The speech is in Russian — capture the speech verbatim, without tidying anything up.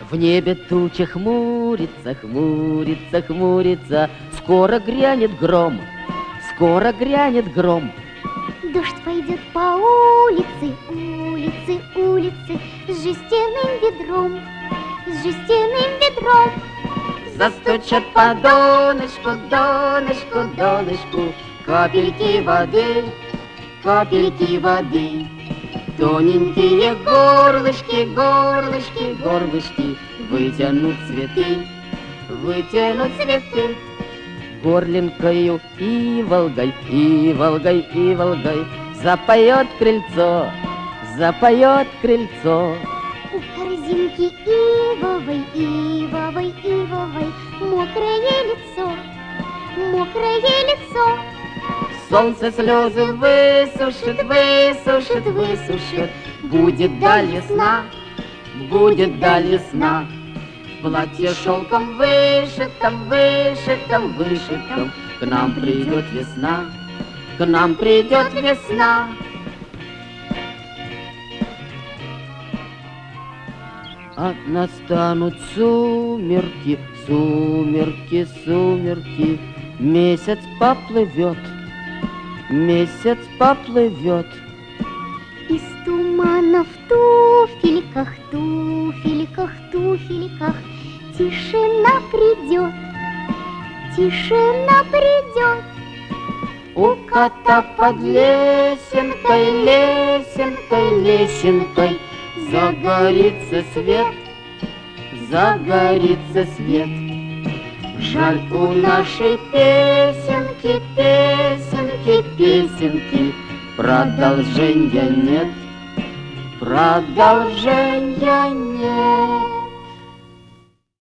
В небе туча хмурится, хмурится, хмурится, скоро грянет гром, скоро грянет гром. Дождь пойдет по улице, улице, улице, с жестяным ведром, с жестяным ведром. Застучат по донышку, донышку, донышку, капельки воды, капельки воды. Тоненькие горлышки, горлышки, горлышки вытянут цветы, вытянут цветы. Горлинкою и волгой, и волгой, и волгой запоет крыльцо, запоет крыльцо. У корзинки ивовой, ивовой, ивовой мокрое лицо, мокрое лицо. Солнце слезы высушит, высушит, высушит. Будет даль весна, будет даль весна. Платье шелком вышитом, вышитом, вышитом. К нам придет весна, к нам придет весна. А настанут сумерки, сумерки, сумерки. Месяц поплывет, месяц поплывет. Из тумана в туфельках, туфельках, туфельках тишина придет, тишина придет. У кота под лесенкой, лесенкой, лесенкой загорится свет, загорится свет. Жаль, у нашей песенки, песенки, песенки продолжения нет, продолжения нет.